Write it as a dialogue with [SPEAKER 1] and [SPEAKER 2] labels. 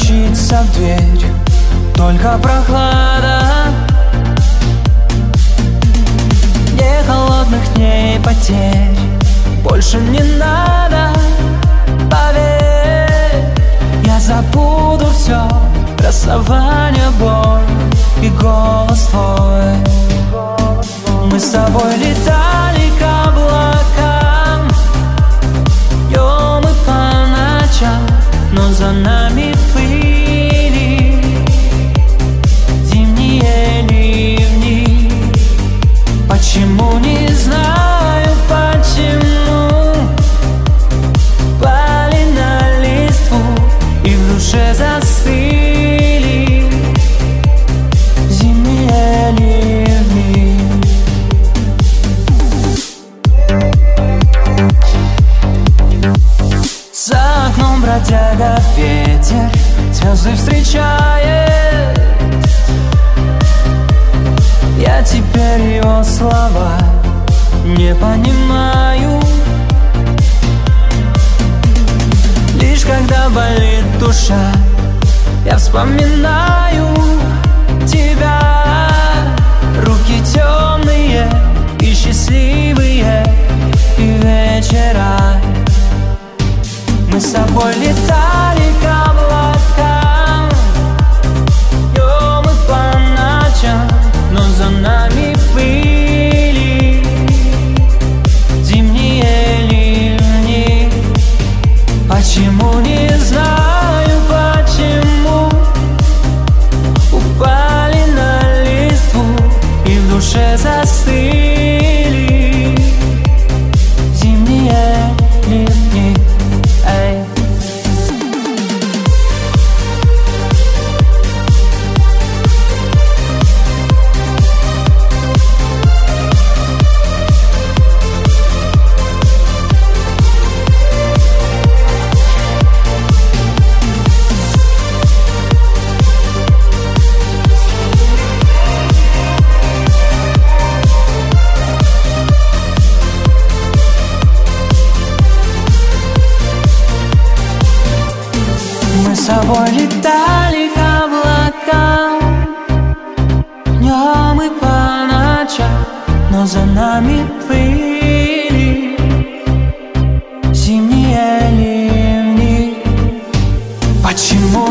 [SPEAKER 1] стучится в дверь, только прохлада. Мне холодных дней потерь больше не надо. Поверь, я забуду все, расставание, боль и голос твой. Мы с тобой летали к облакам, днем и по ночам, но за нами плыли зимние ливни. Почему, не знаю почему, пали на листву и в душе застыли зимние ливни. За окном бродяга ветер звезды встречает. Я теперь его слова не понимаю. Лишь когда болит душа, я вспоминаю тебя. Руки темные и счастливые, и вечера. Мы с тобой летали к облакам, днем и по ночам, но за нами плыли зимние ливни. Почему, не знаю почему, упали на листву и в душе застыли зимние ливни. Эй. Мы с тобой летали к облакам, днем и по ночам, но за нами плыли зимние ливни. Почему?